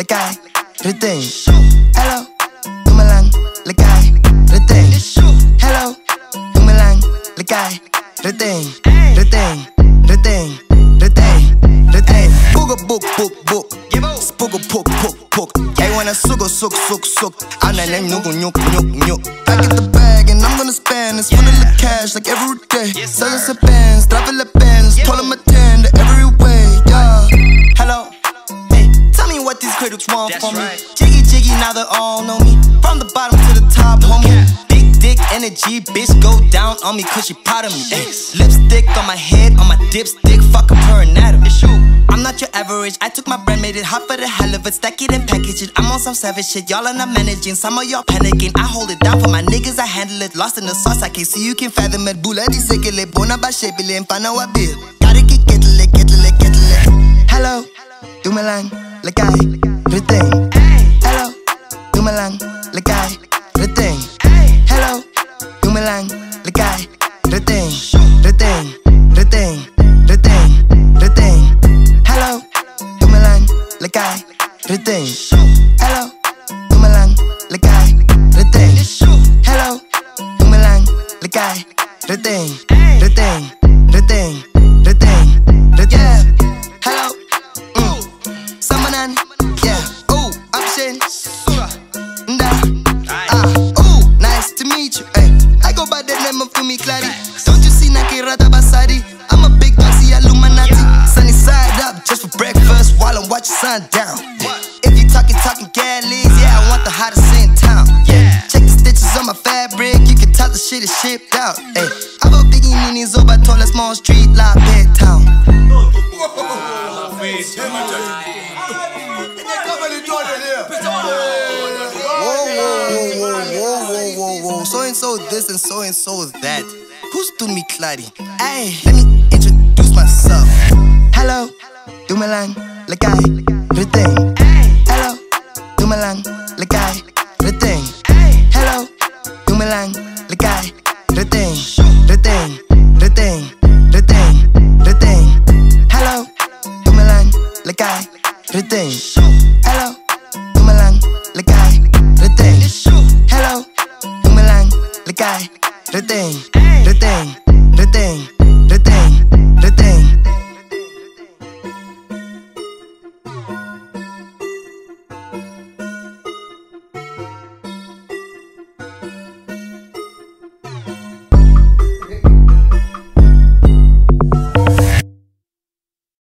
lekay, riting. Hello, doe me lang, lekay, riting. Hello, doe me lang, lekay, riting. Riting, riting, riting, riting. Boog, book, book, book. Spook, pook, pook, pook. Hey, when I suck, suck, suck, suck. I'm that name, nyuk, nyuk, nyuk, nyuk. I get the bag and I'm gonna spend. It's full of cash like every day. Selling some bands, driving the bands. Told him attend every way, yeah. Hello, hey, tell me what these critics want from me. Jiggy, jiggy, now they all know me. From the bottom to the top, homie. Big dick energy, bitch, go down on me cause she proud of me. Ay, lipstick on my head, on my dipstick, fuck up her anatomy. I'm not your average, I took my brand, made it hot for the hell of it. Stack it and package it, I'm on some savage shit. Y'all are not managing, some of y'all panicking. I hold it down for my niggas, I handle it. Lost in the sauce, I can't see you can fathom it. Bula di sekele, bona ba shepile, empana wa bil. Gotta get kettle, kettle, kettle. Hello, doe me lang, lekay, riting. Hello, doe me lang, lekay, riting. Hello, doe me lang, lekay, riting. Riting, riting, riting, riting. Hello, doe me lang, lekay, riting. Hello, doe me lang, lekay, riting. Hello, doe me lang, lekay, riting. Riting, riting, riting, riting. Yeah, hello, samanan, yeah, ooh, option, ooh, nice to meet you, ay. I go by the name of Fumi Clary. Don't you see Nakirata Basadi? I'm a big bossy Illuminati. Sunny side up just for breakfast while I'm watching sundown. If you talking galleys, yeah, I want the hottest in town. Yeah, check the stitches on my fabric, you can tell the shit is shipped out. Ay, I bought Biggie Ninis over Tola Small Street, La Bed Town. Whoa, so and so this and so that. Who's Tumi Clary? Ay, let me introduce myself. Hello, doe me lang, lekay, riting. Hello, doe me lang, lekay, riting. Hello, doe me lang, lekay, riting. Riting, riting, riting, riting. Hello, doe me lang, lekay, riting. Hello, doe me lang, lekay, riting. Hello, doe me lang, lekay, riting. Riting, riting, riting, riting.